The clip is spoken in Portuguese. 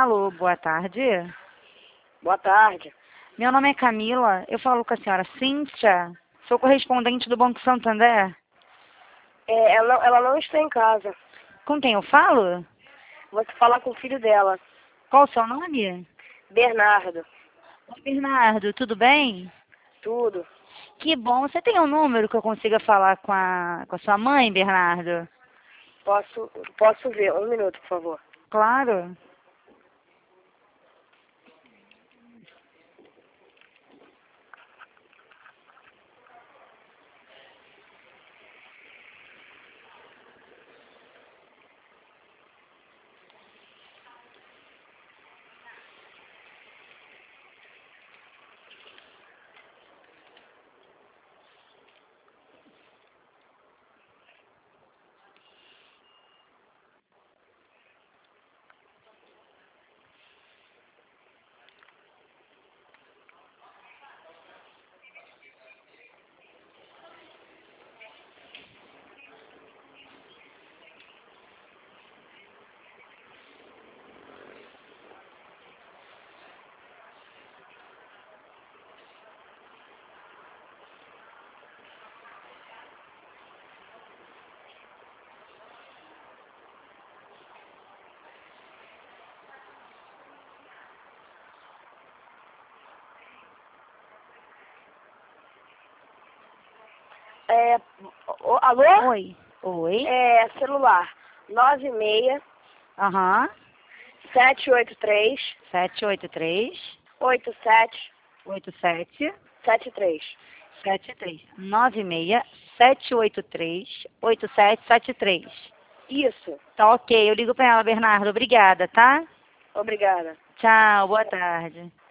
Alô, boa tarde. Boa tarde. Meu nome é Camila, eu falo com a senhora Cíntia, sou correspondente do Banco Santander. Ela não está em casa. Com quem eu falo? Vou falar com o filho dela, Qual o seu nome? Bernardo. Oi, Bernardo, tudo bem? Tudo. Que bom, você tem um número que eu consiga falar com a sua mãe, Bernardo? Posso ver. Um minuto, por favor. Claro. Alô? Oi. Oi. Celular. 96 Aham. 783 783 87 87 73. 73 96 783 8773. Isso. Tá ok, eu ligo pra ela, Bernardo. Obrigada, tá? Obrigada. Tchau, boa tarde.